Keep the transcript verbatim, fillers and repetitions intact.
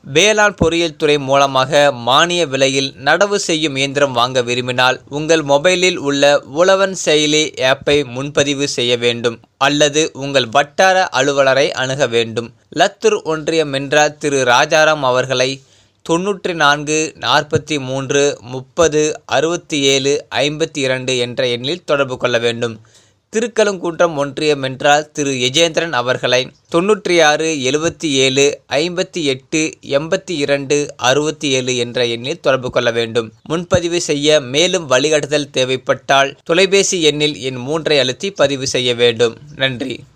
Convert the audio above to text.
வேளாண் பொறியியல் துறை மூலமாக மானிய விலையில் நடவு செய்யும் இயந்திரம் வாங்க விரும்பினால் உங்கள் மொபைலில் உள்ள உழவன் செயலி ஆப்பை முன்பதிவு செய்ய வேண்டும் அல்லது உங்கள் வட்டார அலுவலரை அணுக வேண்டும். லத்தூர் ஒன்றியம் என்ற திரு ராஜாராம் அவர்களை தொன்னூற்றி நான்கு நாற்பத்தி மூன்று முப்பது அறுபத்தி ஏழு ஐம்பத்தி இரண்டு என்ற எண்ணில் தொடர்பு கொள்ள வேண்டும். திருக்கழுக்குன்றம் ஒன்றியம் என்றால் திரு யஜேந்திரன் அவர்களை தொன்னூற்றி ஆறு எழுபத்தி ஏழு ஐம்பத்தி எட்டு எண்பத்தி இரண்டு அறுபத்தி ஏழு என்ற எண்ணில் தொடர்பு கொள்ள வேண்டும். முன்பதிவு செய்ய மேலும் வழிகாட்டுதல் தேவைப்பட்டால் தொலைபேசி எண்ணில் எண் மூன்றை அழுத்தி பதிவு செய்ய வேண்டும். நன்றி.